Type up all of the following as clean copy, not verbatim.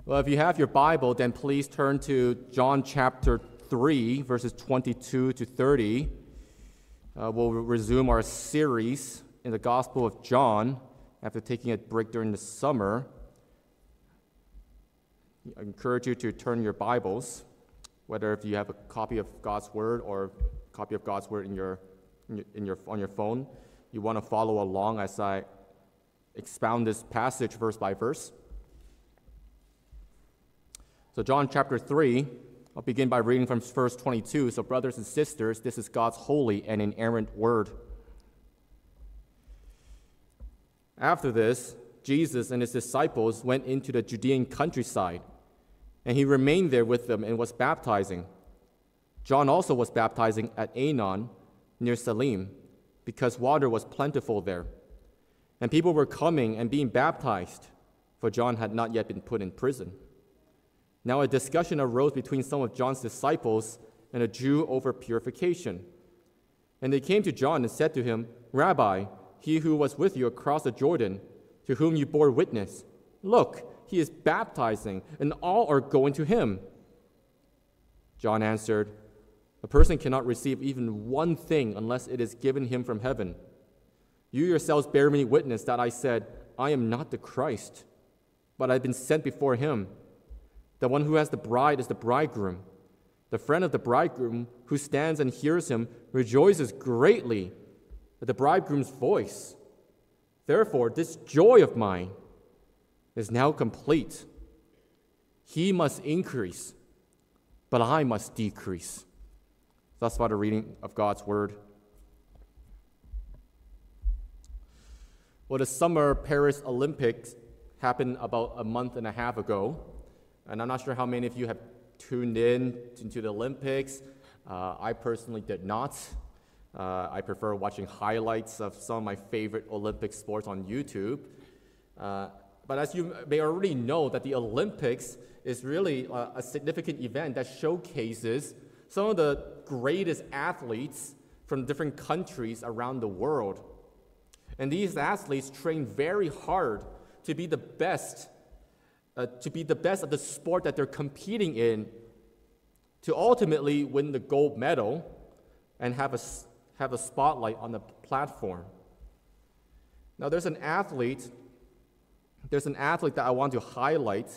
Well, if you have your Bible, then please turn to John chapter 3, verses 22 to 30. We'll resume our series in the Gospel of John after taking a break during the summer. I encourage you to turn your Bibles, whether if you have a copy of God's Word or a copy of God's Word on your phone. You want to follow along as I expound this passage verse by verse. So John chapter 3, I'll begin by reading from verse 22. So brothers and sisters, this is God's holy and inerrant word. After this, Jesus and his disciples went into the Judean countryside, and he remained there with them and was baptizing. John also was baptizing at Aenon near Salim, because water was plentiful there. And people were coming and being baptized, for John had not yet been put in prison. Now a discussion arose between some of John's disciples and a Jew over purification. And they came to John and said to him, "Rabbi, he who was with you across the Jordan, to whom you bore witness, look, he is baptizing, and all are going to him." John answered, "A person cannot receive even one thing unless it is given him from heaven. You yourselves bear me witness that I said, I am not the Christ, but I have been sent before him. The one who has the bride is the bridegroom. The friend of the bridegroom who stands and hears him rejoices greatly at the bridegroom's voice. Therefore, this joy of mine is now complete. He must increase, but I must decrease." Thus far the reading of God's word. Well, the Summer Paris Olympics happened about a month and a half ago. And I'm not sure how many of you have tuned in into the Olympics. I personally did not. I prefer watching highlights of some of my favorite Olympic sports on YouTube. But as you may already know, that the Olympics is really a significant event that showcases some of the greatest athletes from different countries around the world. And these athletes train very hard to be the best of the sport that they're competing in, to ultimately win the gold medal and have a spotlight on the platform. Now, there's an athlete that I want to highlight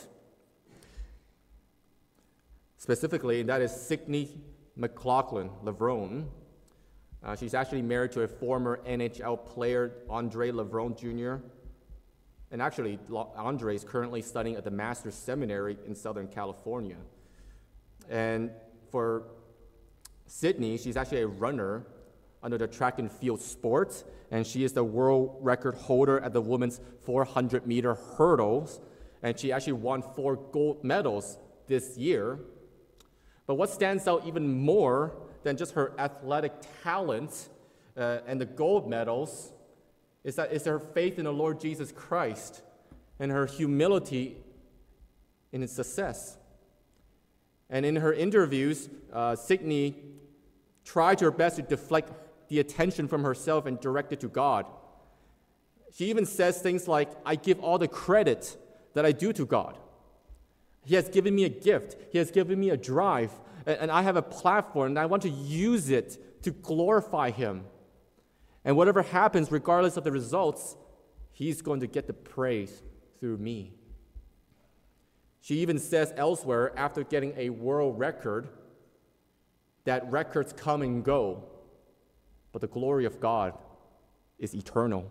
specifically, and that is Sydney McLaughlin-Levrone. She's actually married to a former NHL player, Andre Levrone Jr., and actually, Andre is currently studying at the Master's Seminary in Southern California. And for Sydney, she's actually a runner under the track and field sports, and she is the world record holder at the women's 400-meter hurdles, and she actually won 4 gold medals this year. But what stands out even more than just her athletic talent and the gold medals is her faith in the Lord Jesus Christ and her humility in its success. And in her interviews, Sydney tried her best to deflect the attention from herself and direct it to God. She even says things like, "I give all the credit that I do to God. He has given me a gift. He has given me a drive, and I have a platform, and I want to use it to glorify Him. And whatever happens, regardless of the results, He's going to get the praise through me." She even says elsewhere, after getting a world record, that records come and go, but the glory of God is eternal.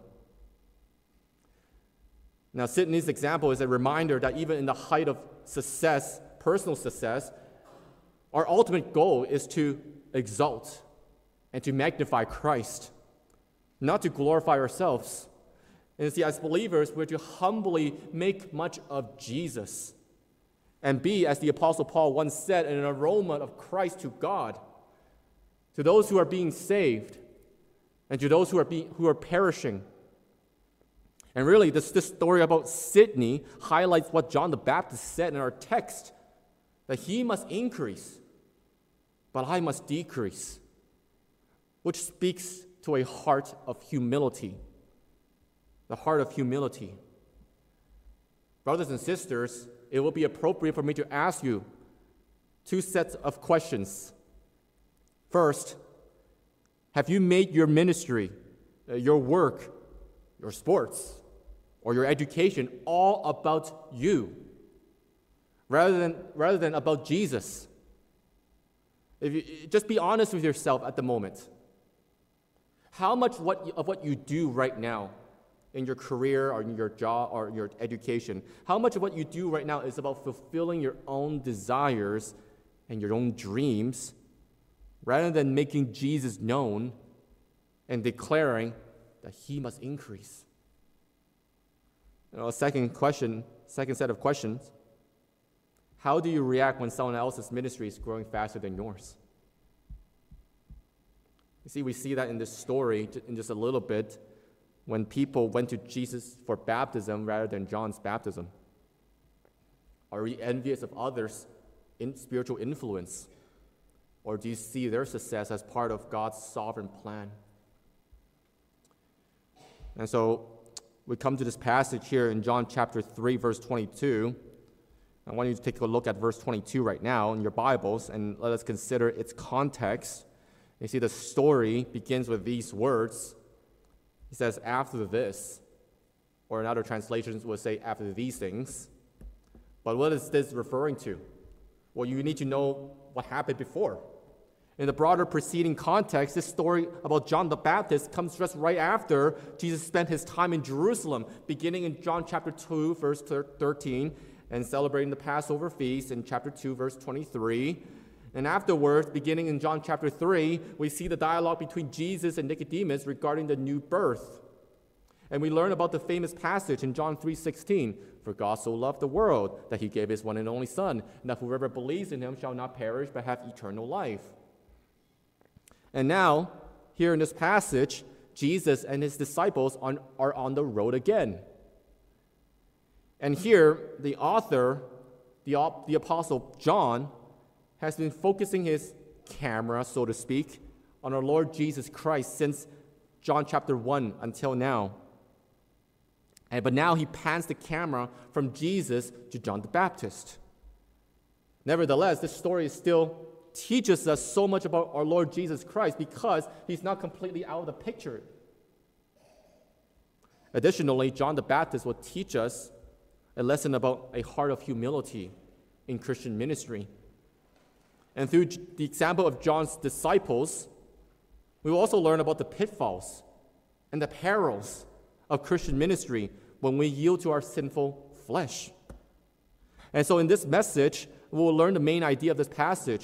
Now, Sydney's example is a reminder that even in the height of success, personal success, our ultimate goal is to exalt and to magnify Christ, not to glorify ourselves. And see, as believers, we're to humbly make much of Jesus and be, as the Apostle Paul once said, an aroma of Christ to God, to those who are being saved and to those who are perishing. And really, this story about Sydney highlights what John the Baptist said in our text, that he must increase, but I must decrease, which speaks to a heart of humility. The heart of humility. Brothers and sisters, it will be appropriate for me to ask you two sets of questions. First, have you made your ministry, your work, your sports, or your education all about you, rather than about Jesus? If you just be honest with yourself at the moment. How much of what you do right now in your career or in your job or your education, how much of what you do right now is about fulfilling your own desires and your own dreams, rather than making Jesus known and declaring that he must increase? Second set of questions. How do you react when someone else's ministry is growing faster than yours? You see, we see that in this story in just a little bit when people went to Jesus for baptism rather than John's baptism. Are we envious of others' spiritual influence? Or do you see their success as part of God's sovereign plan? And so we come to this passage here in John chapter 3, verse 22. I want you to take a look at verse 22 right now in your Bibles, and let us consider its context. You see, the story begins with these words. It says, after this, or in other translations would say, after these things. But what is this referring to? Well, you need to know what happened before. In the broader preceding context, this story about John the Baptist comes just right after Jesus spent his time in Jerusalem, beginning in John chapter 2, verse 13, and celebrating the Passover feast in chapter 2, verse 23. And afterwards, beginning in John chapter 3, we see the dialogue between Jesus and Nicodemus regarding the new birth. And we learn about the famous passage in John 3:16, for God so loved the world that he gave his one and only Son, and that whoever believes in him shall not perish but have eternal life. And now, here in this passage, Jesus and his disciples are on the road again. And here, the author, the Apostle John, has been focusing his camera, so to speak, on our Lord Jesus Christ since John chapter 1 until now. But now he pans the camera from Jesus to John the Baptist. Nevertheless, this story still teaches us so much about our Lord Jesus Christ because he's not completely out of the picture. Additionally, John the Baptist will teach us a lesson about a heart of humility in Christian ministry. And through the example of John's disciples, we will also learn about the pitfalls and the perils of Christian ministry when we yield to our sinful flesh. And so in this message, we will learn the main idea of this passage.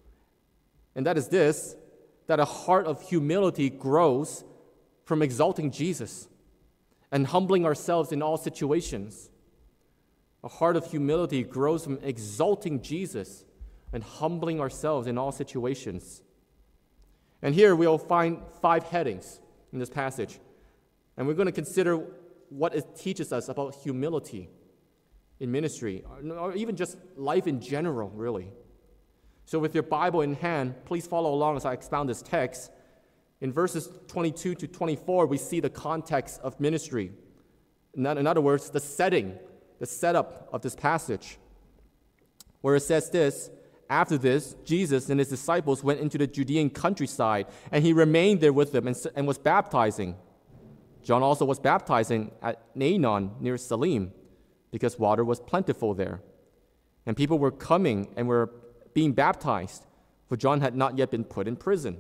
And that is this, that a heart of humility grows from exalting Jesus and humbling ourselves in all situations. A heart of humility grows from exalting Jesus and humbling ourselves in all situations. And here we'll find 5 headings in this passage. And we're going to consider what it teaches us about humility in ministry, or even just life in general, really. So with your Bible in hand, please follow along as I expound this text. In verses 22 to 24, we see the context of ministry. In other words, the setup of this passage, where it says this, after this, Jesus and his disciples went into the Judean countryside, and he remained there with them and was baptizing. John also was baptizing at Aenon near Salim, because water was plentiful there. And people were coming and were being baptized, for John had not yet been put in prison.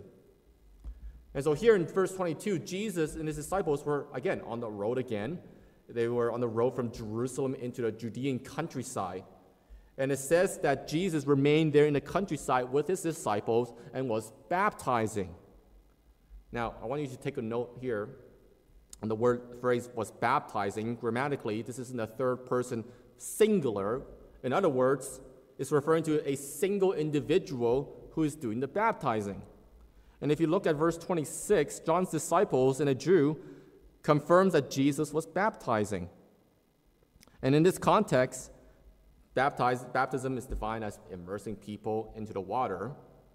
And so here in verse 22, Jesus and his disciples were, again, on the road again. They were on the road from Jerusalem into the Judean countryside. And it says that Jesus remained there in the countryside with his disciples and was baptizing. Now, I want you to take a note here on the phrase was baptizing. Grammatically, this is in the third person singular. In other words, it's referring to a single individual who is doing the baptizing. And if you look at verse 26, John's disciples and a Jew confirms that Jesus was baptizing. And in this context, baptism is defined as immersing people into the water.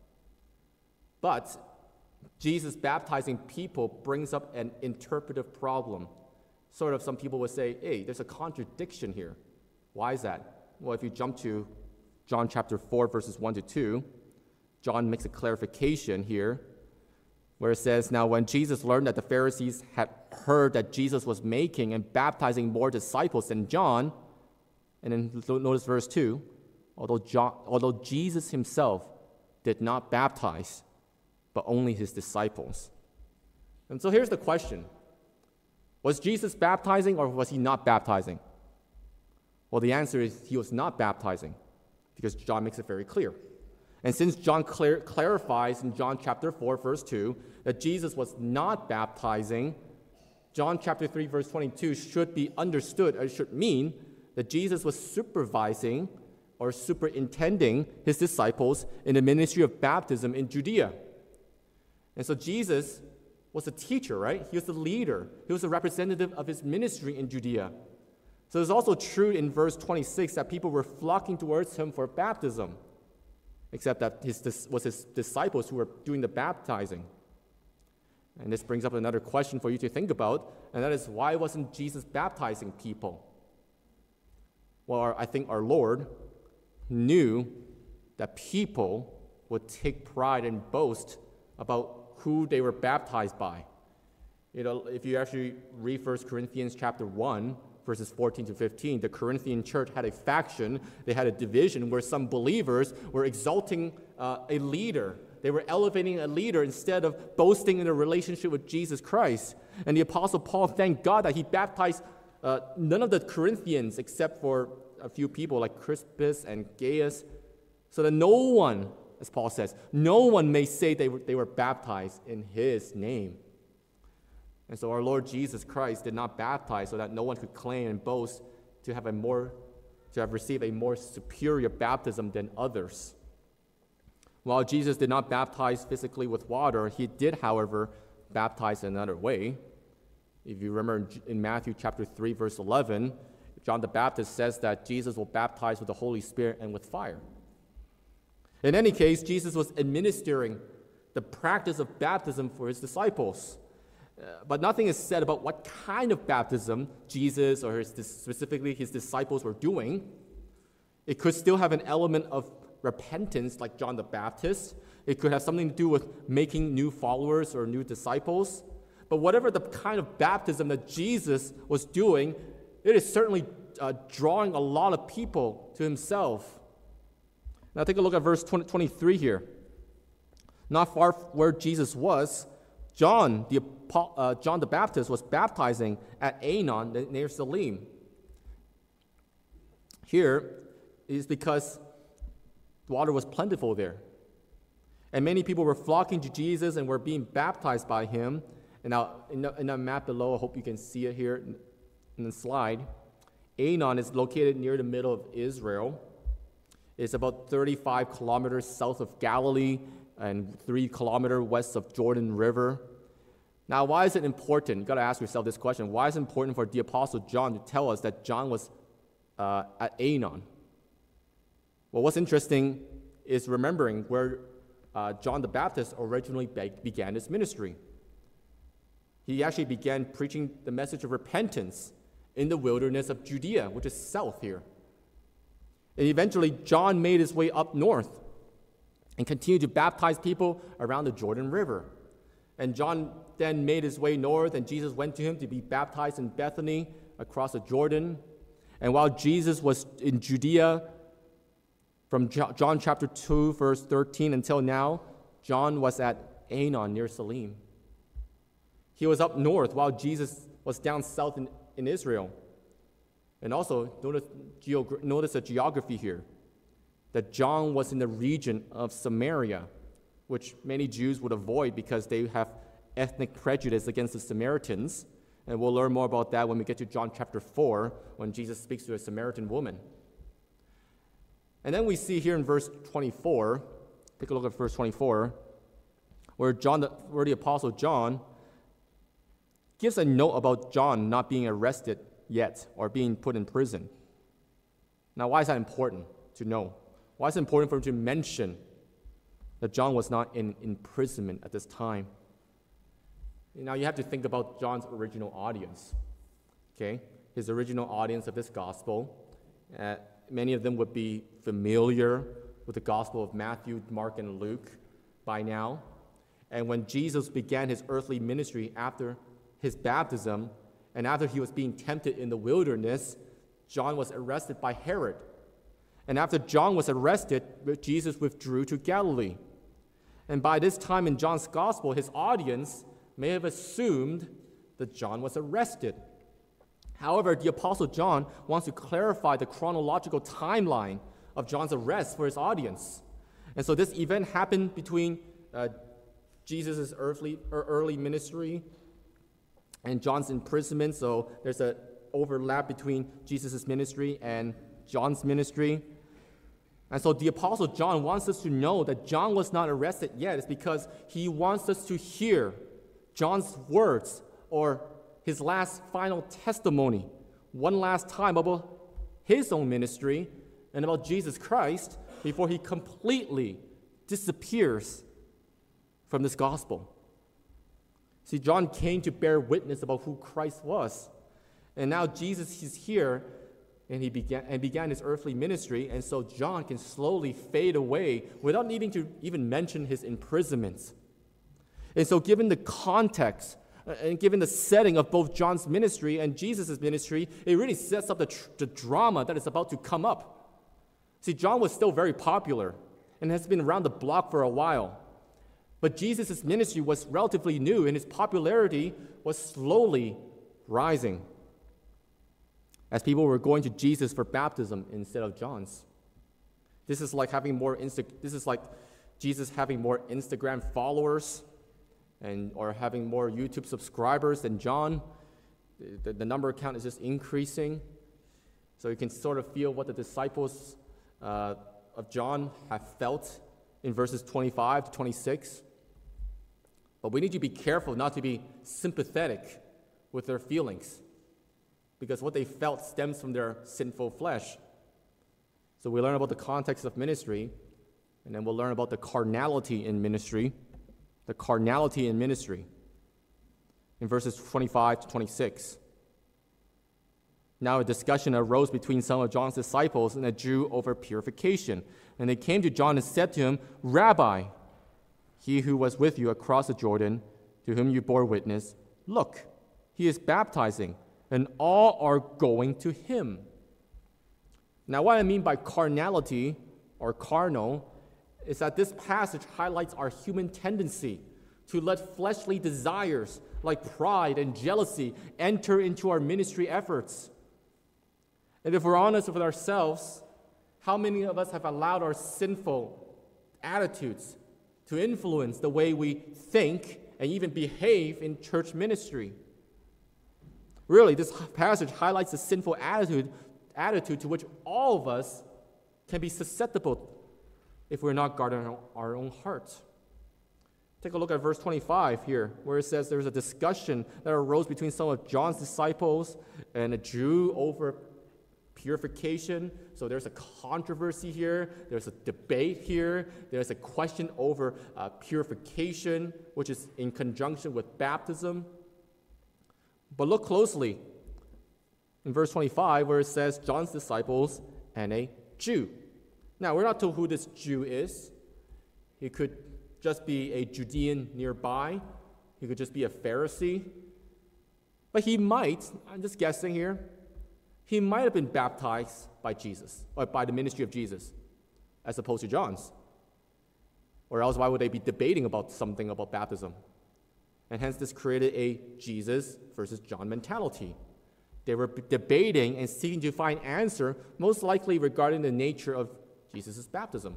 But Jesus baptizing people brings up an interpretive problem. Sort of some people would say, hey, there's a contradiction here. Why is that? Well, if you jump to John chapter 4, verses 1 to 2, John makes a clarification here where it says, "Now when Jesus learned that the Pharisees had heard that Jesus was making and baptizing more disciples than John," and then notice verse 2, although Jesus himself did not baptize, but only his disciples. And so here's the question. Was Jesus baptizing or was he not baptizing? Well, the answer is he was not baptizing because John makes it very clear. And since John clarifies in John chapter 4, verse 2, that Jesus was not baptizing, John chapter 3, verse 22 should be understood, or should mean that Jesus was supervising or superintending his disciples in the ministry of baptism in Judea. And so Jesus was a teacher, right? He was the leader. He was a representative of his ministry in Judea. So it's also true in verse 26 that people were flocking towards him for baptism, except that it was his disciples who were doing the baptizing. And this brings up another question for you to think about, and that is, why wasn't Jesus baptizing people? Well, I think our Lord knew that people would take pride and boast about who they were baptized by. You know, if you actually read 1 Corinthians chapter 1, verses 14 to 15, the Corinthian church had a faction, they had a division where some believers were exalting a leader. They were elevating a leader instead of boasting in a relationship with Jesus Christ. And the Apostle Paul thanked God that he baptized none of the Corinthians except for a few people like Crispus and Gaius, so that no one, as Paul says, no one may say they were baptized in his name. And so our Lord Jesus Christ did not baptize so that no one could claim and boast to have received a more superior baptism than others. While Jesus did not baptize physically with water, he did, however, baptize in another way. If you remember in Matthew chapter 3, verse 11, John the Baptist says that Jesus will baptize with the Holy Spirit and with fire. In any case, Jesus was administering the practice of baptism for his disciples. But nothing is said about what kind of baptism Jesus or specifically his disciples were doing. It could still have an element of repentance like John the Baptist. It could have something to do with making new followers or new disciples. But whatever the kind of baptism that Jesus was doing, it is certainly drawing a lot of people to himself. Now take a look at verse 23 here. Not far where Jesus was, John the Baptist was baptizing at Aenon near Salim. Here is because water was plentiful there. And many people were flocking to Jesus and were being baptized by him. And now in the map below, I hope you can see it here in the slide. Aenon is located near the middle of Israel. It's about 35 kilometers south of Galilee and 3 kilometers west of Jordan River. Now, why is it important? You've got to ask yourself this question. Why is it important for the Apostle John to tell us that John was at Aenon? Well, what's interesting is remembering where John the Baptist originally began his ministry. He actually began preaching the message of repentance in the wilderness of Judea, which is south here. And eventually, John made his way up north and continued to baptize people around the Jordan River. And John then made his way north, and Jesus went to him to be baptized in Bethany across the Jordan. And while Jesus was in Judea, from John chapter 2, verse 13 until now, John was at Aenon near Salim. He was up north while Jesus was down south in Israel. And also, notice the geography here, that John was in the region of Samaria, which many Jews would avoid because they have ethnic prejudice against the Samaritans. And we'll learn more about that when we get to John chapter 4, when Jesus speaks to a Samaritan woman. And then we see here in verse 24, take a look at verse 24, where the Apostle John gives a note about John not being arrested yet or being put in prison. Now, why is that important to know? Why is it important for him to mention that John was not in imprisonment at this time? Now, you have to think about John's original audience, okay? His original audience of this gospel. many of them would be familiar with the Gospel of Matthew, Mark, and Luke by now. And when Jesus began his earthly ministry after his baptism, and after he was being tempted in the wilderness, John was arrested by Herod. And after John was arrested, Jesus withdrew to Galilee. And by this time in John's Gospel, his audience may have assumed that John was arrested. However, the Apostle John wants to clarify the chronological timeline of John's arrest for his audience. And so this event happened between Jesus' early ministry and John's imprisonment. So there's an overlap between Jesus' ministry and John's ministry. And so the Apostle John wants us to know that John was not arrested yet. It's because he wants us to hear John's words or his last final testimony one last time about his own ministry and about Jesus Christ before he completely disappears from this gospel. See, John came to bear witness about who Christ was. And now Jesus is here, and he began his earthly ministry, and so John can slowly fade away without needing to even mention his imprisonment. And so given the context and given the setting of both John's ministry and Jesus' ministry, it really sets up the drama that is about to come up. See, John was still very popular and has been around the block for a while. But Jesus' ministry was relatively new, and his popularity was slowly rising as people were going to Jesus for baptism instead of John's. This is like Jesus having more Instagram followers or having more YouTube subscribers than John. The number count is just increasing. So you can sort of feel what the disciples of John have felt in verses 25 to 26. But we need to be careful not to be sympathetic with their feelings, because what they felt stems from their sinful flesh. So we learn about the context of ministry, and then we'll learn about the carnality in ministry. The carnality in ministry in verses 25 to 26. Now a discussion arose between some of John's disciples and a Jew over purification. And they came to John and said to him, "Rabbi, he who was with you across the Jordan, to whom you bore witness, look, he is baptizing, and all are going to him." Now, what I mean by carnality or carnal is that this passage highlights our human tendency to let fleshly desires like pride and jealousy enter into our ministry efforts. And if we're honest with ourselves, how many of us have allowed our sinful attitudes to influence the way we think and even behave in church ministry? Really, this passage highlights the sinful attitude to which all of us can be susceptible if we're not guarding our own hearts. Take a look at verse 25 here, where it says there's a discussion that arose between some of John's disciples and a Jew over purification. So there's a controversy here, there's a debate here, there's a question over purification, which is in conjunction with baptism. But look closely in verse 25, where it says John's disciples and a Jew. Now, we're not told who this Jew is. He could just be a Judean nearby. He could just be a Pharisee. But he might, I'm just guessing here, he might have been baptized by Jesus, or by the ministry of Jesus, as opposed to John's. Or else why would they be debating about something about baptism? And hence this created a Jesus versus John mentality. They were debating and seeking to find answer, most likely regarding the nature of Jesus' baptism.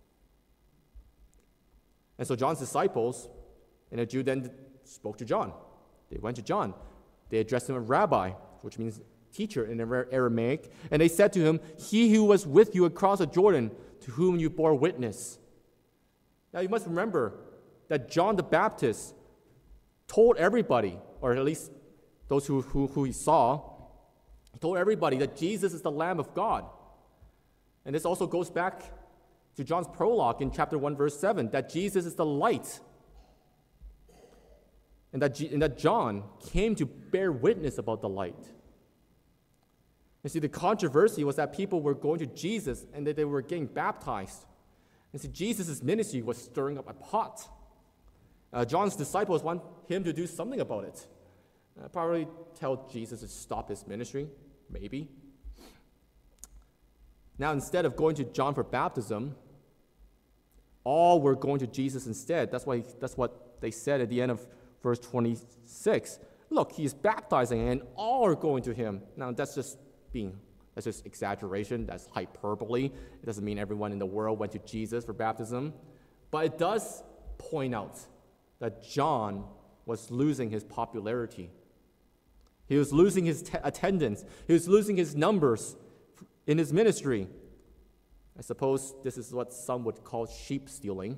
And so John's disciples and a Jew then spoke to John. They went to John. They addressed him as rabbi, which means teacher in Aramaic, and they said to him, "He who was with you across the Jordan, to whom you bore witness." Now you must remember that John the Baptist told everybody, or at least those who he saw, told everybody that Jesus is the Lamb of God. And this also goes back to John's prologue in chapter 1, verse 7, that Jesus is the light. And that John came to bear witness about the light. You see, the controversy was that people were going to Jesus and that they were getting baptized. And see, Jesus' ministry was stirring up a pot. John's disciples want him to do something about it. Probably tell Jesus to stop his ministry, maybe. Now, instead of going to John for baptism, all were going to Jesus instead. That's what they said at the end of verse 26. Look, he's baptizing, and all are going to him. Now, that's just exaggeration. That's hyperbole. It doesn't mean everyone in the world went to Jesus for baptism. But it does point out that John was losing his popularity. He was losing his attendance. He was losing his numbers in his ministry. I suppose this is what some would call sheep stealing.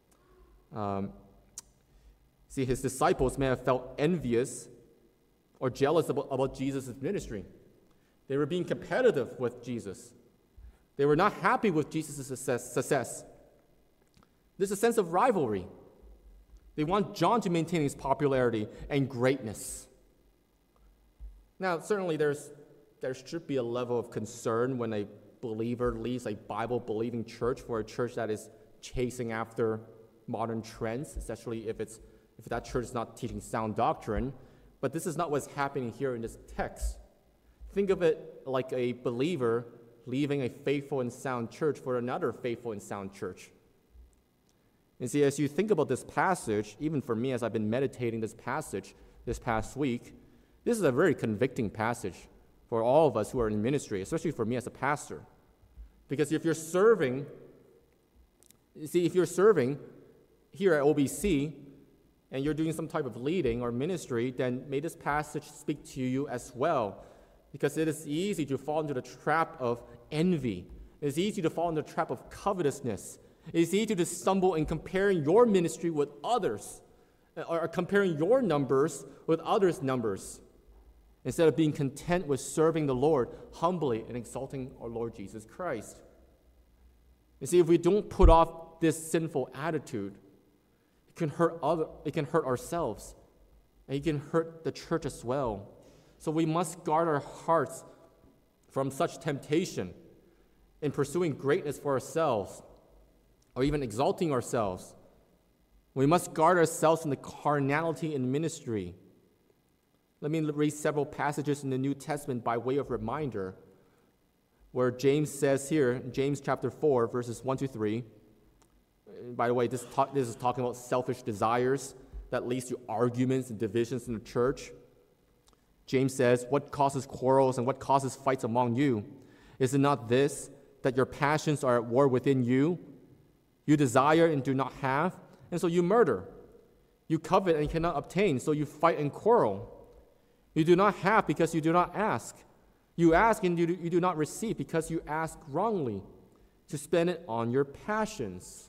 See, his disciples may have felt envious or jealous about Jesus' ministry. They were being competitive with Jesus. They were not happy with Jesus' success. There's a sense of rivalry. They want John to maintain his popularity and greatness. Now, certainly there should be a level of concern when a believer leaves a Bible-believing church for a church that is chasing after modern trends, especially if that church is not teaching sound doctrine. But this is not what's happening here in this text. Think of it like a believer leaving a faithful and sound church for another faithful and sound church. And see, as you think about this passage, even for me as I've been meditating this passage this past week, this is a very convicting passage for all of us who are in ministry, especially for me as a pastor. Because if you're serving here at OBC and you're doing some type of leading or ministry, then may this passage speak to you as well. Because it is easy to fall into the trap of envy. It is easy to fall into the trap of covetousness. It is easy to stumble in comparing your ministry with others, or comparing your numbers with others' numbers, instead of being content with serving the Lord humbly and exalting our Lord Jesus Christ. You see, if we don't put off this sinful attitude, it can hurt ourselves, and it can hurt the church as well. So we must guard our hearts from such temptation in pursuing greatness for ourselves, or even exalting ourselves. We must guard ourselves from the carnality in ministry. Let me read several passages in the New Testament by way of reminder, where James says here, James chapter 4, verses 1 to 3. By the way, this is talking about selfish desires that leads to arguments and divisions in the church. James says, "What causes quarrels and what causes fights among you? Is it not this, that your passions are at war within you? You desire and do not have, and so you murder. You covet and cannot obtain, so you fight and quarrel. You do not have because you do not ask. You ask and you do not receive because you ask wrongly, to spend it on your passions."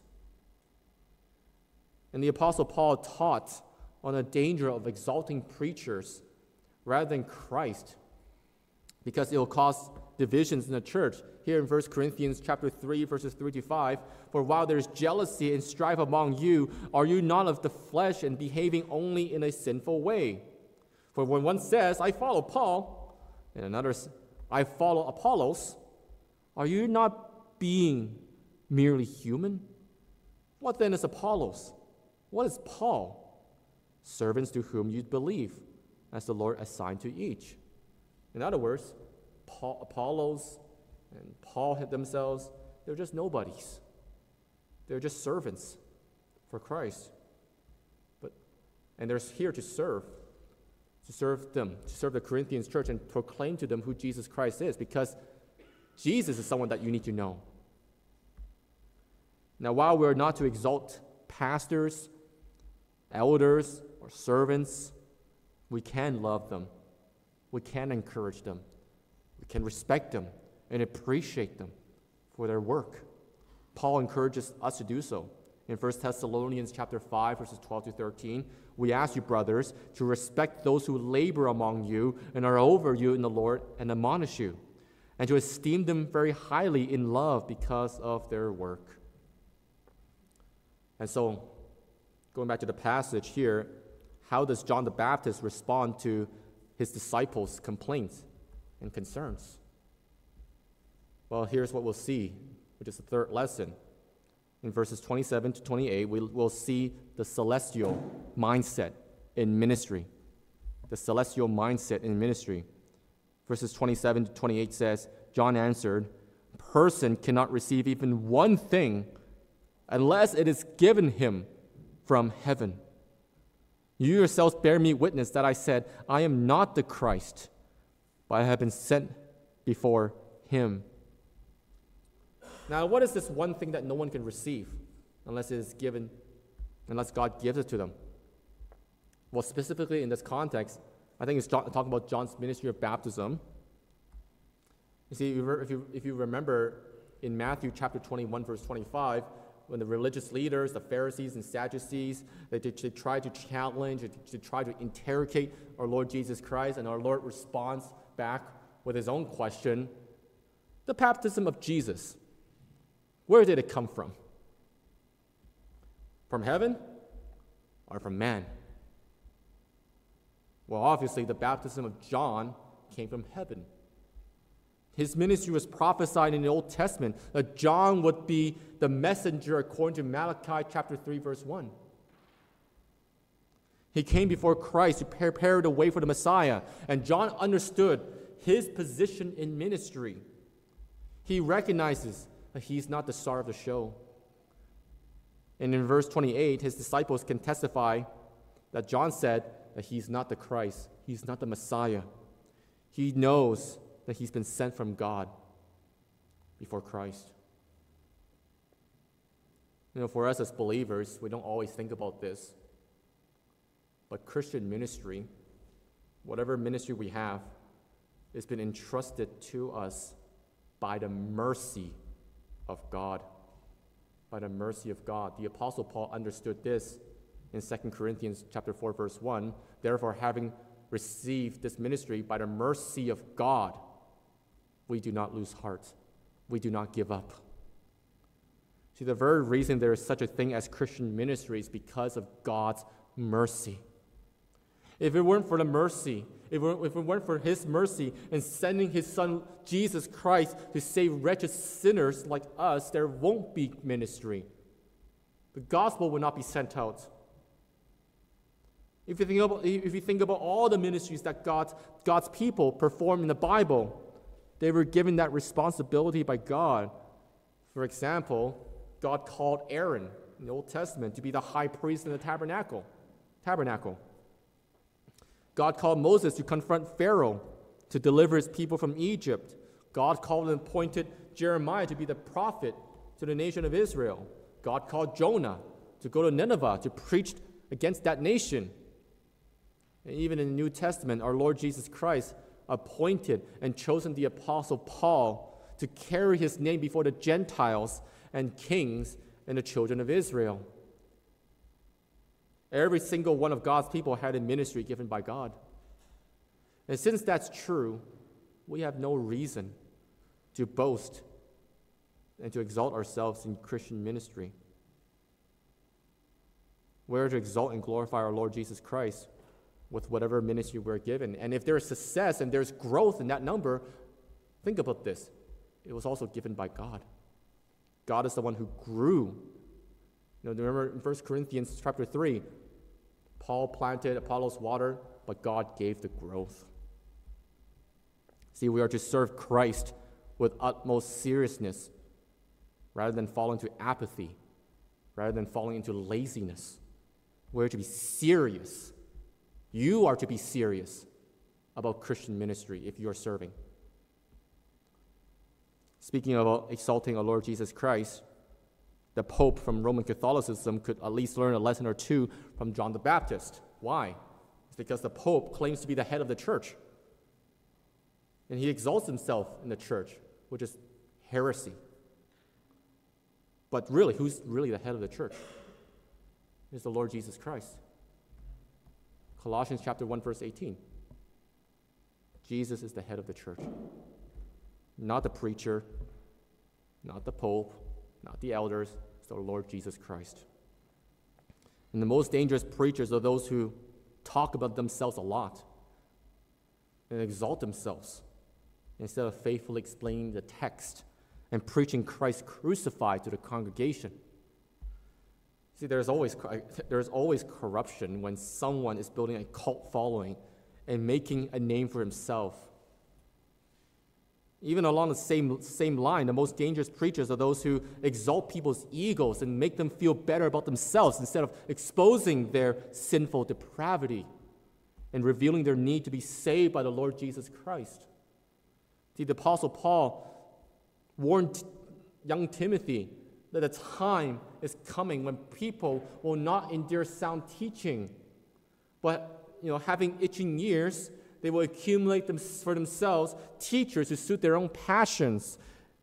And the Apostle Paul taught on the danger of exalting preachers rather than Christ, because it will cause divisions in the church. Here in 1 Corinthians chapter 3, verses 3 to 5, "For while there is jealousy and strife among you, are you not of the flesh and behaving only in a sinful way? For when one says, 'I follow Paul,' and another, 'I follow Apollos,' are you not being merely human? What then is Apollos? What is Paul? Servants to whom you believe, as the Lord assigned to each." In other words, Apollos and Paul themselves, they're just nobodies. They're just servants for Christ. And they're here to serve the Corinthians church and proclaim to them who Jesus Christ is, because Jesus is someone that you need to know. Now, while we're not to exalt pastors, elders, or servants, we can love them. We can encourage them. We can respect them and appreciate them for their work. Paul encourages us to do so. In 1 Thessalonians chapter 5, verses 12 to 13, "We ask you, brothers, to respect those who labor among you and are over you in the Lord and admonish you, and to esteem them very highly in love because of their work." And so, going back to the passage here, how does John the Baptist respond to his disciples' complaints and concerns? Well, here's what we'll see, which is the third lesson. In verses 27 to 28, we'll see the celestial mindset in ministry. The celestial mindset in ministry. Verses 27 to 28 says, John answered, "A person cannot receive even one thing unless it is given him from heaven. You yourselves bear me witness that I said, I am not the Christ, but I have been sent before him." Now, what is this one thing that no one can receive unless God gives it to them? Well, specifically in this context, I think it's talking about John's ministry of baptism. You see, if you remember in Matthew chapter 21, verse 25, when the religious leaders, the Pharisees and Sadducees, they try to challenge, they try to interrogate our Lord Jesus Christ, and our Lord responds back with his own question, the baptism of Jesus, where did it come from? From heaven or from man? Well, obviously, the baptism of John came from heaven. His ministry was prophesied in the Old Testament that John would be the messenger according to Malachi chapter 3, verse 1. He came before Christ to prepare the way for the Messiah, and John understood his position in ministry. He recognizes that he's not the star of the show. And in verse 28, his disciples can testify that John said that he's not the Christ, he's not the Messiah. He knows that he's been sent from God before Christ. For us as believers, we don't always think about this. But Christian ministry, whatever ministry we have, has been entrusted to us by the mercy of God. By the mercy of God. The Apostle Paul understood this in 2 Corinthians chapter 4, verse 1. Therefore, having received this ministry by the mercy of God, we do not lose heart. We do not give up. See, the very reason there is such a thing as Christian ministry is because of God's mercy. If it weren't for the mercy, if it weren't for his mercy in sending his son Jesus Christ to save wretched sinners like us, there won't be ministry. The gospel will not be sent out. If you think about all the ministries that God's people perform in the Bible, they were given that responsibility by God. For example, God called Aaron in the Old Testament to be the high priest in the tabernacle. God called Moses to confront Pharaoh, to deliver his people from Egypt. God called and appointed Jeremiah to be the prophet to the nation of Israel. God called Jonah to go to Nineveh to preach against that nation. And even in the New Testament, our Lord Jesus Christ appointed and chosen the Apostle Paul to carry his name before the Gentiles and kings and the children of Israel. Every single one of God's people had a ministry given by God. And since that's true, we have no reason to boast and to exalt ourselves in Christian ministry. We're to exalt and glorify our Lord Jesus Christ with whatever ministry we're given. And if there's success and there's growth in that number, think about this. It was also given by God. God is the one who grew. Remember in 1 Corinthians chapter 3, Paul planted, Apollos watered, but God gave the growth. See, we are to serve Christ with utmost seriousness rather than fall into apathy, rather than falling into laziness. We're to be serious. You are to be serious about Christian ministry if you are serving. Speaking about exalting our Lord Jesus Christ, the Pope from Roman Catholicism could at least learn a lesson or two from John the Baptist. Why? It's because the Pope claims to be the head of the church. And he exalts himself in the church, which is heresy. But really, who's really the head of the church? It's the Lord Jesus Christ. Colossians chapter 1, verse 18. Jesus is the head of the church. Not the preacher, not the Pope, not the elders. It's the Lord Jesus Christ. And the most dangerous preachers are those who talk about themselves a lot and exalt themselves instead of faithfully explaining the text and preaching Christ crucified to the congregation. See, there's always corruption when someone is building a cult following and making a name for himself. Even along the same line, the most dangerous preachers are those who exalt people's egos and make them feel better about themselves instead of exposing their sinful depravity and revealing their need to be saved by the Lord Jesus Christ. See, the Apostle Paul warned young Timothy that a time is coming when people will not endure sound teaching, but having itching ears, they will accumulate for themselves teachers who suit their own passions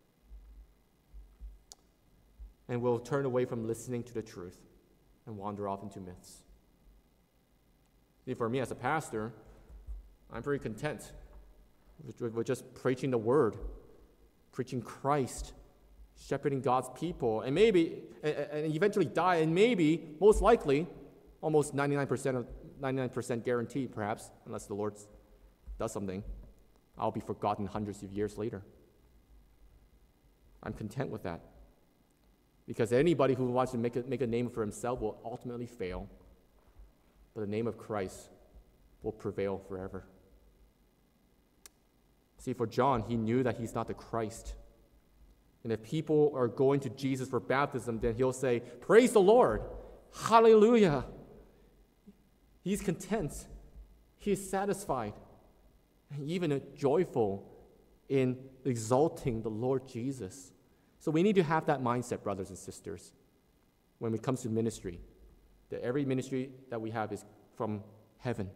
and will turn away from listening to the truth and wander off into myths. See, for me as a pastor, I'm pretty content with just preaching the word, preaching Christ, shepherding God's people, and eventually die, and maybe, most likely, almost 99% guaranteed, perhaps, unless the Lord does something, I'll be forgotten hundreds of years later. I'm content with that, because anybody who wants to make a name for himself will ultimately fail, but the name of Christ will prevail forever. See, for John, he knew that he's not the Christ. And if people are going to Jesus for baptism, then he'll say, "Praise the Lord, hallelujah." He's content. He is satisfied, and even joyful in exalting the Lord Jesus. So we need to have that mindset, brothers and sisters, when it comes to ministry, that every ministry that we have is from heaven.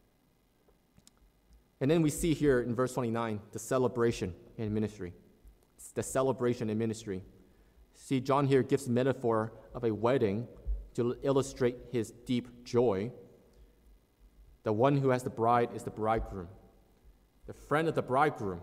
And then we see here in verse 29, the celebration in ministry. It's the celebration in ministry. See, John here gives a metaphor of a wedding to illustrate his deep joy. The one who has the bride is the bridegroom. The friend of the bridegroom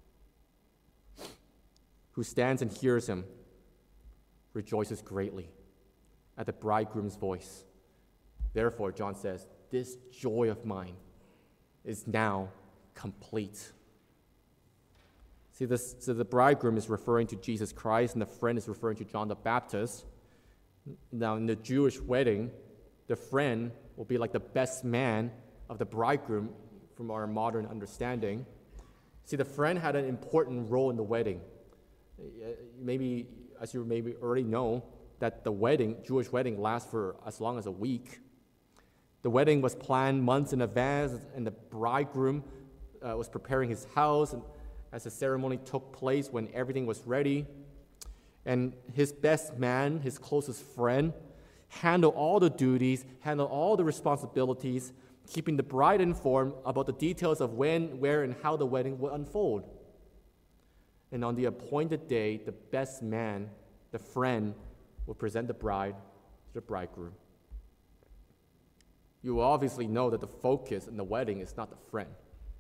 who stands and hears him rejoices greatly at the bridegroom's voice. Therefore, John says, this joy of mine is now complete. See, so the bridegroom is referring to Jesus Christ, and the friend is referring to John the Baptist. Now, in the Jewish wedding, the friend will be like the best man of the bridegroom from our modern understanding. See, the friend had an important role in the wedding. Maybe, as you maybe already know, that the Jewish wedding lasts for as long as a week. The wedding was planned months in advance, and the bridegroom was preparing his house, and as the ceremony took place, when everything was ready, and his best man, his closest friend, handled all the duties, handled all the responsibilities, keeping the bride informed about the details of when, where, and how the wedding would unfold. And on the appointed day, the best man, the friend, will present the bride to the bridegroom. You will obviously know that the focus in the wedding is not the friend,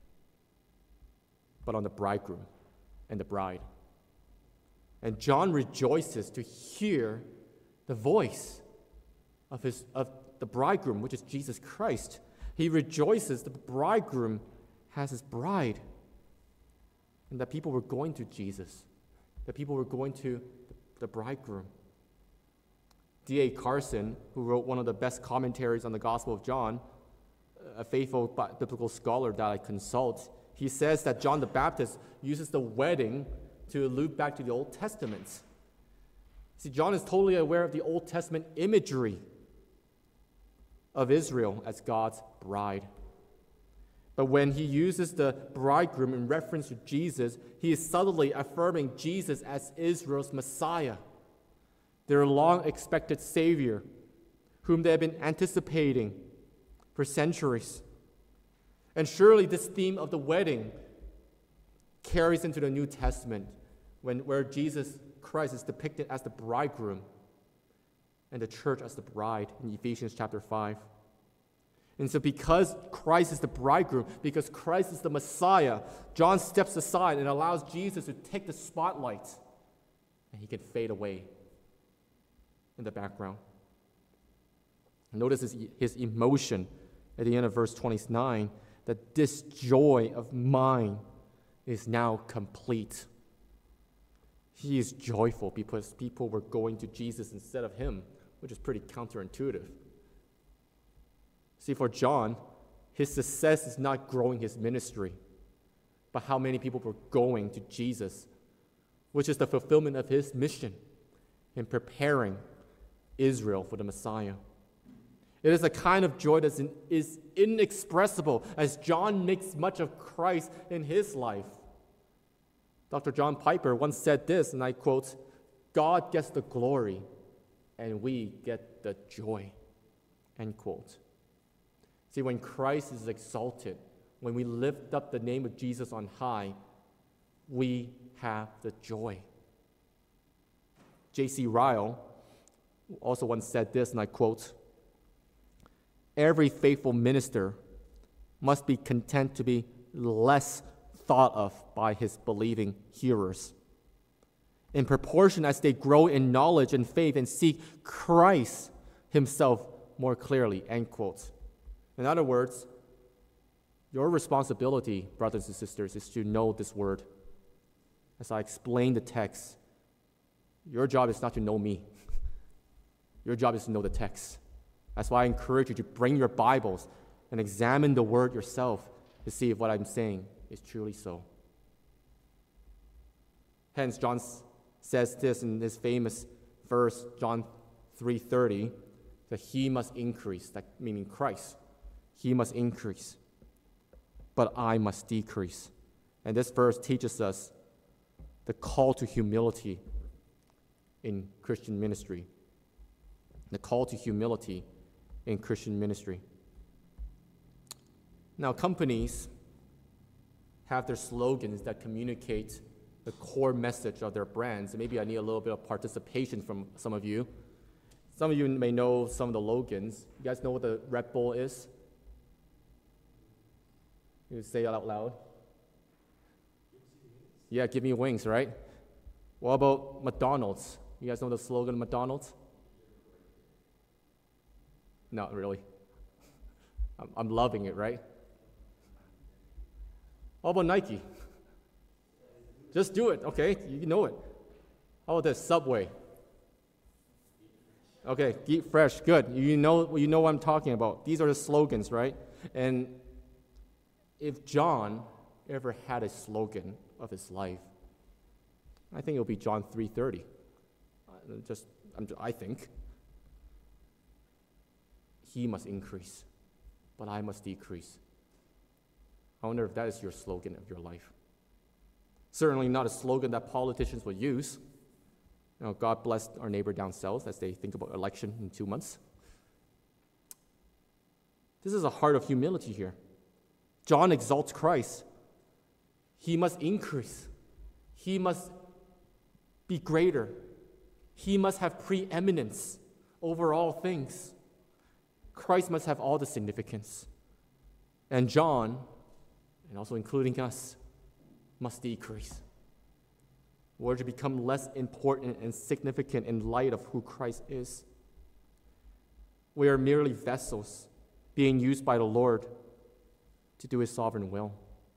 but on the bridegroom and the bride. And John rejoices to hear the voice of the bridegroom, which is Jesus Christ. He rejoices that the bridegroom has his bride, and that people were going to Jesus, that people were going to the bridegroom. D.A. Carson, who wrote one of the best commentaries on the Gospel of John, a faithful biblical scholar that I consult, he says that John the Baptist uses the wedding to allude back to the Old Testament. See, John is totally aware of the Old Testament imagery of Israel as God's bride. But when he uses the bridegroom in reference to Jesus, he is subtly affirming Jesus as Israel's Messiah, their long-expected Savior, whom they have been anticipating for centuries. And surely this theme of the wedding carries into the New Testament, where Jesus Christ is depicted as the bridegroom and the church as the bride in Ephesians chapter 5. And so because Christ is the bridegroom, because Christ is the Messiah, John steps aside and allows Jesus to take the spotlight, and he can fade away in the background. Notice his emotion at the end of verse 29, that this joy of mine is now complete. He is joyful because people were going to Jesus instead of him, which is pretty counterintuitive. See, for John, his success is not growing his ministry, but how many people were going to Jesus, which is the fulfillment of his mission in preparing Israel for the Messiah. It is a kind of joy that is inexpressible as John makes much of Christ in his life. Dr. John Piper once said this, and I quote, "God gets the glory and we get the joy," end quote. See, when Christ is exalted, when we lift up the name of Jesus on high, we have the joy. J.C. Ryle also once said this, and I quote, "Every faithful minister must be content to be less thought of by his believing hearers. In proportion as they grow in knowledge and faith and seek Christ himself more clearly," end quote. In other words, your responsibility, brothers and sisters, is to know this word. As I explain the text, your job is not to know me. Your job is to know the text. That's why I encourage you to bring your Bibles and examine the word yourself to see if what I'm saying is truly so. Hence, John says this in his famous verse, John 3:30, that he must increase, that meaning Christ. He must increase, but I must decrease. And this verse teaches us the call to humility in Christian ministry. The call to humility in Christian ministry. Now, companies have their slogans that communicate the core message of their brands. And maybe I need a little bit of participation from some of you. Some of you may know some of the slogans. You guys know what the Red Bull is? You say it out loud. Yeah, give me wings, right? What about McDonald's? You guys know the slogan of McDonald's? Not really. I'm loving it, right? How about Nike? Just do it, okay? You know it. How about this? Subway. Okay, eat fresh, good. You know what I'm talking about. These are the slogans, right? And if John ever had a slogan of his life, I think it'll be John 3:30. I think. He must increase, but I must decrease. I wonder if that is your slogan of your life. Certainly not a slogan that politicians will use. God bless our neighbor down south as they think about election in 2 months. This is a heart of humility here. John exalts Christ. He must increase. He must be greater. He must have preeminence over all things. Christ must have all the significance. And John, and also including us, must decrease. We're to become less important and significant in light of who Christ is. We are merely vessels being used by the Lord to do His sovereign will.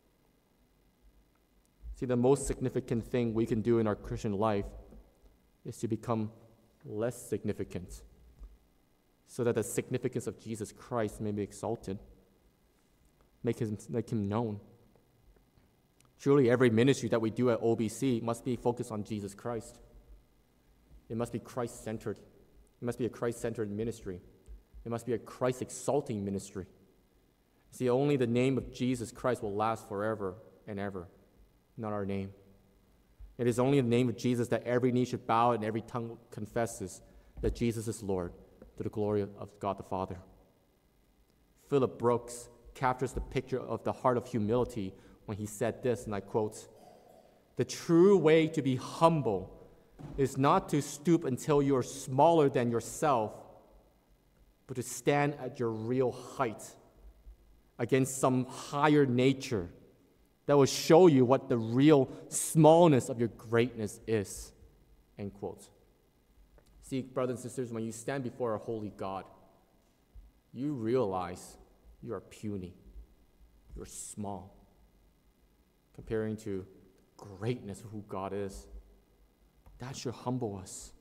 See, the most significant thing we can do in our Christian life is to become less significant so that the significance of Jesus Christ may be exalted, make him known. Truly, every ministry that we do at OBC must be focused on Jesus Christ. It must be Christ-centered. It must be a Christ-centered ministry. It must be a Christ-exalting ministry. See, only the name of Jesus Christ will last forever and ever, not our name. It is only in the name of Jesus that every knee should bow and every tongue confesses that Jesus is Lord, to the glory of God the Father. Philip Brooks captures the picture of the heart of humility when he said this, and I quote, "The true way to be humble is not to stoop until you are smaller than yourself, but to stand at your real height against some higher nature that will show you what the real smallness of your greatness is." End quote. See, brothers and sisters, when you stand before a holy God, you realize you are puny, you're small, comparing to the greatness of who God is. That should humble us.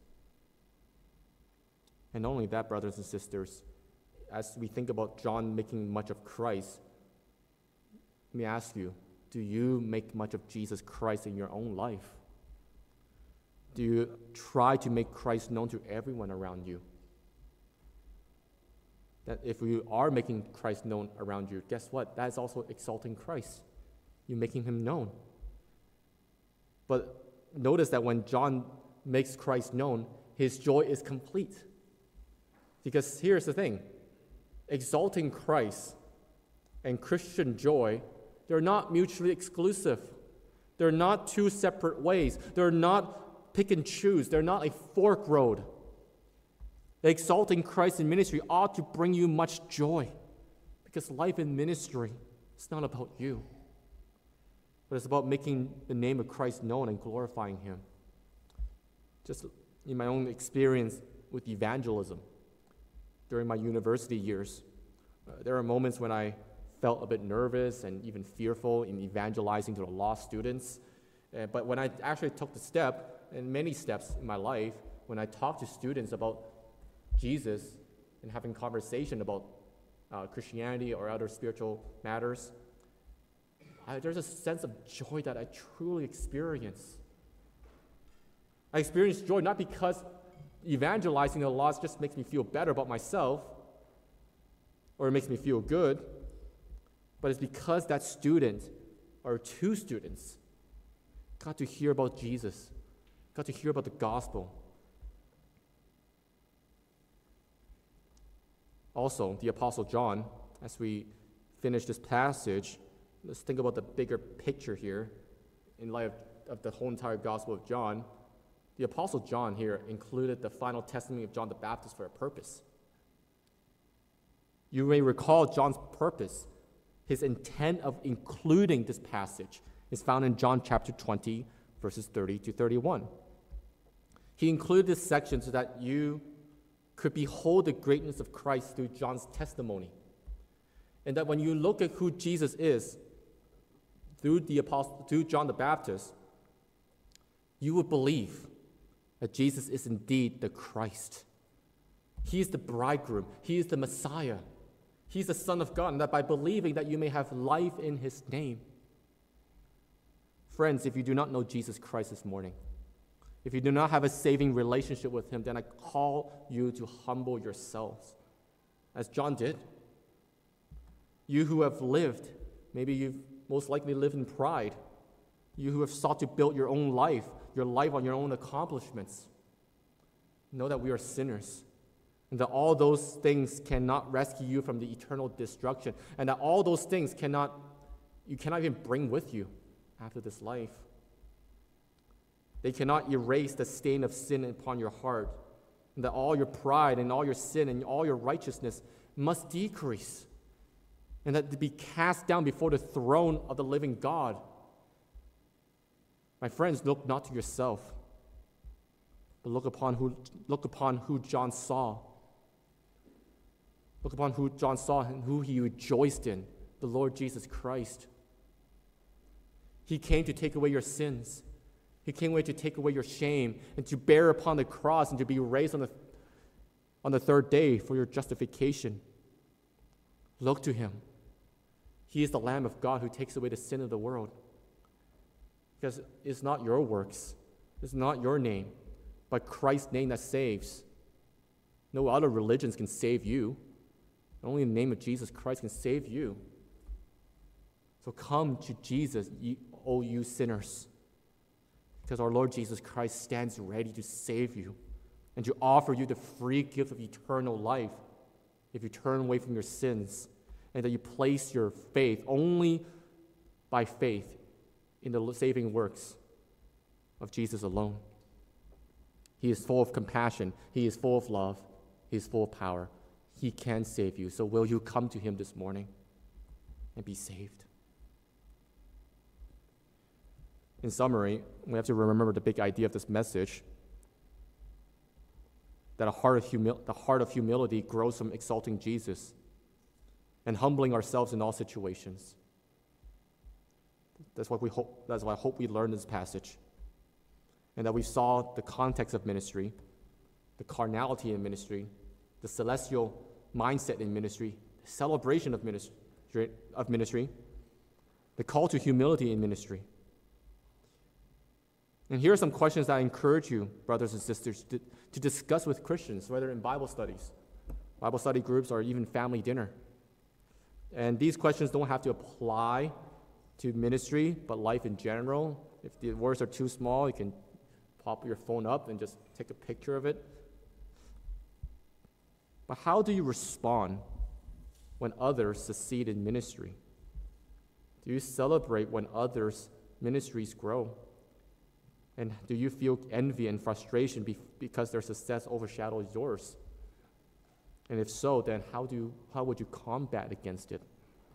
And not only that, brothers and sisters, as we think about John making much of Christ, let me ask you, do you make much of Jesus Christ in your own life? Do you try to make Christ known to everyone around you? That if you are making Christ known around you, guess what? That is also exalting Christ. You're making him known. But notice that when John makes Christ known, his joy is complete. Because here's the thing. Exalting Christ and Christian joy, they're not mutually exclusive. They're not two separate ways. They're not pick and choose. They're not a fork road. Exalting Christ in ministry ought to bring you much joy, because life in ministry is not about you, but it's about making the name of Christ known and glorifying him. Just in my own experience with evangelism, during my university years, there are moments when I felt a bit nervous and even fearful in evangelizing to the lost students. But when I actually took the step, and many steps in my life, when I talked to students about Jesus and having conversation about Christianity or other spiritual matters, there's a sense of joy that I truly experience. I experience joy not because evangelizing the lost just makes me feel better about myself or it makes me feel good, but it's because that student or two students got to hear about Jesus, got to hear about the gospel. Also, the Apostle John, as we finish this passage, let's think about the bigger picture here in light of the whole entire Gospel of John. The Apostle John here included the final testimony of John the Baptist for a purpose. You may recall John's purpose, his intent of including this passage is found in John chapter 20, verses 30 to 31. He included this section so that you could behold the greatness of Christ through John's testimony. And that when you look at who Jesus is through John the Baptist, you would believe that Jesus is indeed the Christ. He is the bridegroom. He is the Messiah. He's the Son of God, and that by believing that you may have life in his name. Friends, if you do not know Jesus Christ this morning, if you do not have a saving relationship with him, then I call you to humble yourselves, as John did. You who have lived, maybe you've most likely lived in pride. You who have sought to build your own life on your own accomplishments. Know that we are sinners, and that all those things cannot rescue you from the eternal destruction, and that all those things you cannot even bring with you after this life. They cannot erase the stain of sin upon your heart, and that all your pride and all your sin and all your righteousness must decrease, and that to be cast down before the throne of the living God. My friends, look not to yourself, but look upon who John saw. Look upon who John saw and who he rejoiced in, the Lord Jesus Christ. He came to take away your sins. He came away to take away your shame and to bear upon the cross and to be raised on the third day for your justification. Look to him. He is the Lamb of God who takes away the sin of the world. Because it's not your works, it's not your name, but Christ's name that saves. No other religions can save you. Only the name of Jesus Christ can save you. So come to Jesus, O you sinners, because our Lord Jesus Christ stands ready to save you and to offer you the free gift of eternal life if you turn away from your sins and that you place your faith only by faith in the saving works of Jesus alone. He is full of compassion. He is full of love. He is full of power. He can save you. So will you come to him this morning and be saved? In summary, we have to remember the big idea of this message, that the heart of humility grows from exalting Jesus and humbling ourselves in all situations. That's what I hope we learn in this passage. and that we saw the context of ministry, the carnality in ministry, the celestial mindset in ministry, the celebration of ministry, the call to humility in ministry. And here are some questions that I encourage you, brothers and sisters, to discuss with Christians, whether in Bible studies, Bible study groups, or even family dinner. And these questions don't have to apply to ministry, but life in general. If the words are too small, you can pop your phone up and just take a picture of it. But how do you respond when others succeed in ministry? Do you celebrate when others' ministries grow? And do you feel envy and frustration because their success overshadows yours? And if so, then how would you combat against it?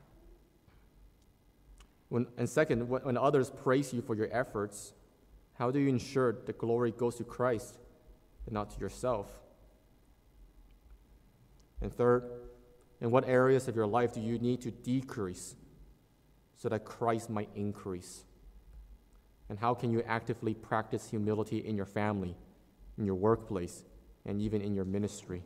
And second, when others praise you for your efforts, how do you ensure the glory goes to Christ and not to yourself? And third, in what areas of your life do you need to decrease so that Christ might increase? And how can you actively practice humility in your family, in your workplace, and even in your ministry?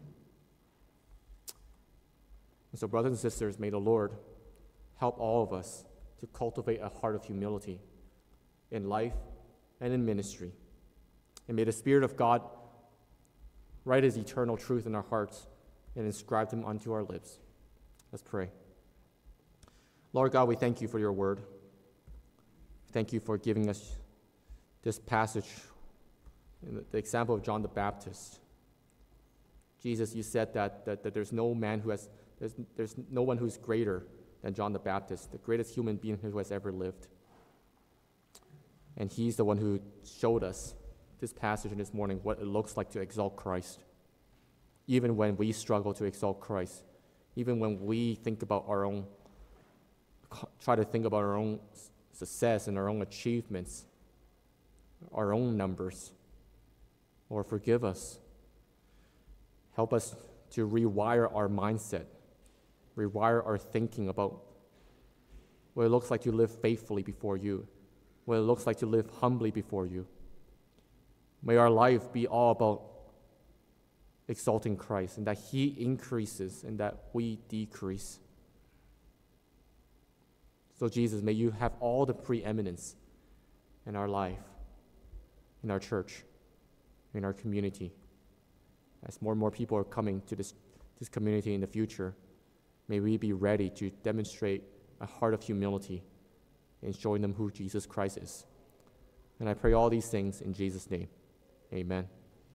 And so, brothers and sisters, may the Lord help all of us to cultivate a heart of humility in life and in ministry. And may the Spirit of God write His eternal truth in our hearts and inscribe them onto our lips. Let's pray. Lord God, we thank you for your word. Thank you for giving us this passage, the example of John the Baptist. Jesus, you said that there's no man who has, there's no one who's greater than John the Baptist, the greatest human being who has ever lived. And he's the one who showed us this passage in this morning, what it looks like to exalt Christ. Even when we struggle to exalt Christ, even when we think about try to think about our own success and our own achievements, our own numbers. Lord, forgive us. Help us to rewire our mindset, rewire our thinking about what it looks like to live faithfully before you, what it looks like to live humbly before you. May our life be all about exalting Christ, and that He increases and that we decrease. So Jesus, may you have all the preeminence in our life, in our church, in our community. As more and more people are coming to this community in the future, may we be ready to demonstrate a heart of humility in showing them who Jesus Christ is. And I pray all these things in Jesus' name. Amen.